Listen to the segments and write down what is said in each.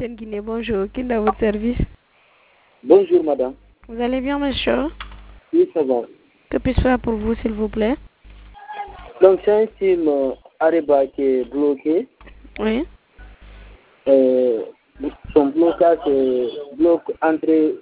Lamten Guinée, bonjour. Qui est dans votre service? Bonjour, madame. Vous allez bien, monsieur? Oui, ça va. Que puis-je faire pour vous, s'il vous plaît? Donc, c'est un SIM Areba qui est bloqué. Oui. Son blocage bloque entrée.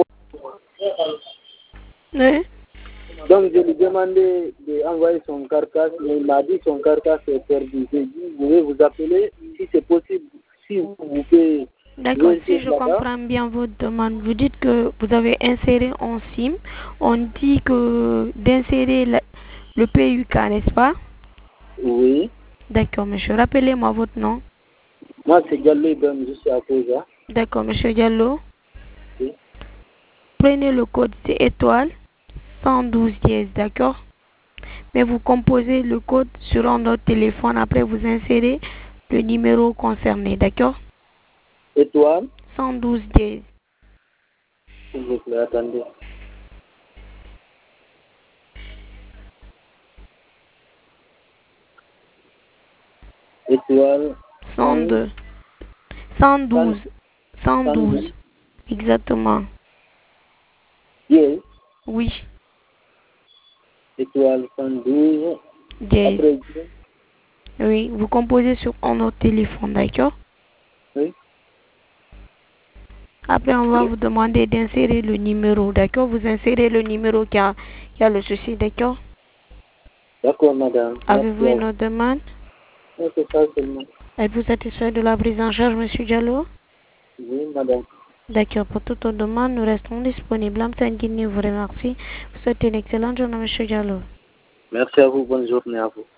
Oui. Donc, je lui demandais d'envoyer son carcasse, mais il m'a dit que son carcasse est perdu. J'ai dit, je vais vous appeler si c'est possible, si vous pouvez. D'accord, si je comprends bien votre demande, vous dites que vous avez inséré en SIM. On dit que d'insérer le PUK, n'est-ce pas? Oui. D'accord, monsieur. Rappelez-moi votre nom. Moi, c'est Diallo Ibrahim, je suis à Koja. D'accord, monsieur Diallo. Oui. Prenez le code, c'est étoile 112 dièse, d'accord? Mais vous composez le code sur un autre téléphone, après vous insérez le numéro concerné, d'accord? Étoile. 112 dièse. S'il vous plaît, attendez. Étoile. 102. 112. 112. Exactement. Dièse. Oui. Étoile 112. Dièse. Après, oui, vous composez sur un autre téléphone, d'accord? oui. Après, on va vous demander d'insérer le numéro, d'accord? Vous insérez le numéro qui a le souci, d'accord? D'accord, madame. Avez-vous une autre demande? Non, c'est ça seulement. Êtes-vous satisfait de la prise en charge, monsieur Diallo? Oui, madame. D'accord, pour toute autre demande, nous restons disponibles. Lamten Guinée vous remercie. Vous souhaitez une excellente journée, monsieur Diallo. Merci à vous. Bonne journée à vous.